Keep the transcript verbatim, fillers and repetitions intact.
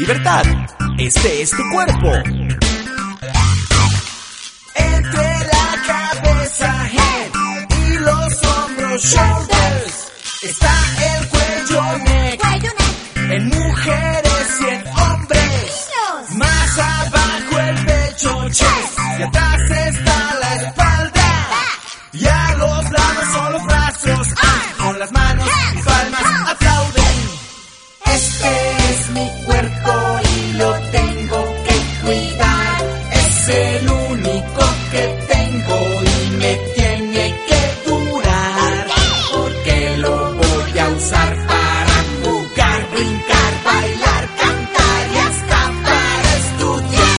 libertad. Este es tu cuerpo. Entre la cabeza, head, y los hombros, shoulders, está el cuello, neck, Cuello, neck. en mujeres y en hombres. Niños. Más abajo el pecho, chest, y atrás está la espalda. Y a los lados son los brazos, ah, con las manos y palmas